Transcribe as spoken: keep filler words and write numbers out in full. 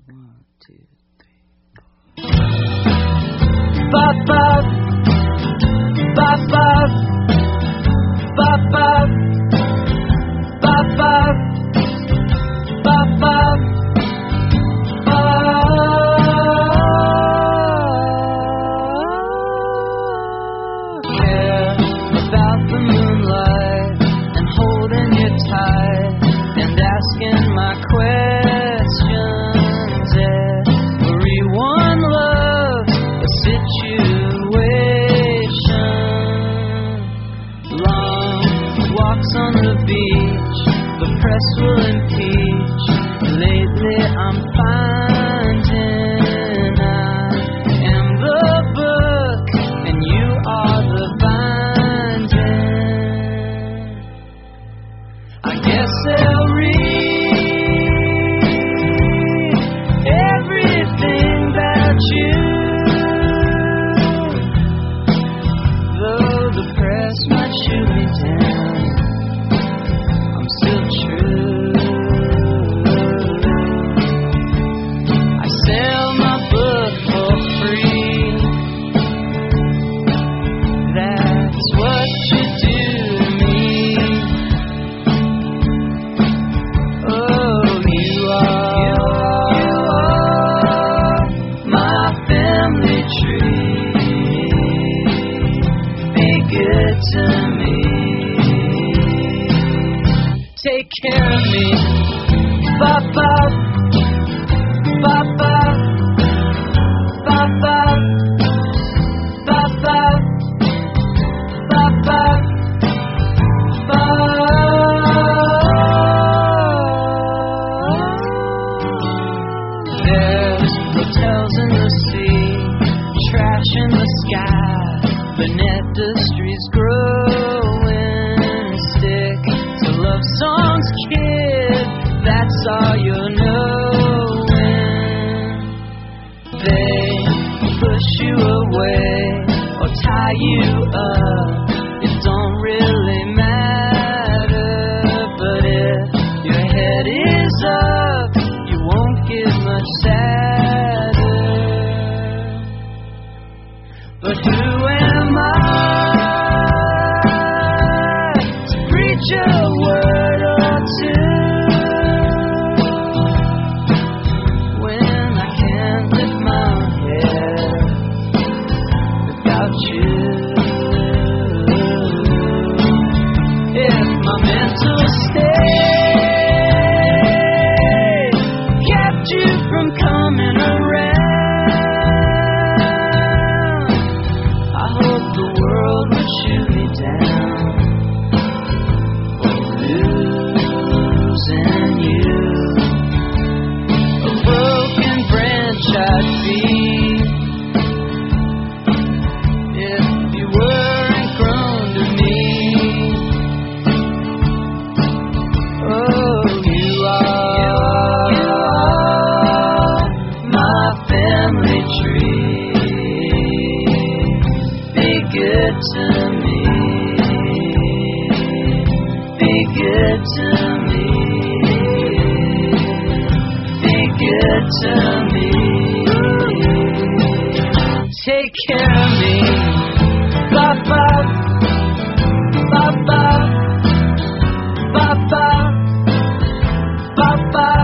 One, two, three, four. Bop, bop. Bop, bop. Bop, bop. Bop, bop. Bop, bop. Care about the moonlight and holding you tight and asking my questions. Everyone loves a situation. Long walks on the beach, the press will impeach. Lately I'm finding I am the book and you are the binding. I guess they'll read everything about you, though the press might shoot me down, I'm still true. I sell my book for free. That's what you do to me. Oh, you are my family tree. Be good to me. Take care of me. Bop, bop. Bop, bop. Bop, bop. Bop, bop. Bop, bop. There's hotels in the sea, trash in the sky, the net industry's growing. Stick to love songs, kid, that's all you're knowing. They push you away or tie you up, it don't really matter. But if your head is up, you won't get much sadder. But who am I to preach a word or two when I can't lift my head without you? If my mental state kept you from coming around, I hope the world would shoot me down for losing you. A broken branch I'd be if you weren't grown to me. Oh, you are my family tree. Be good to me. Be good to me. Be good to me. Take care of me. Bop, bop. Bop, bop. Bop, bop. Bop, bop.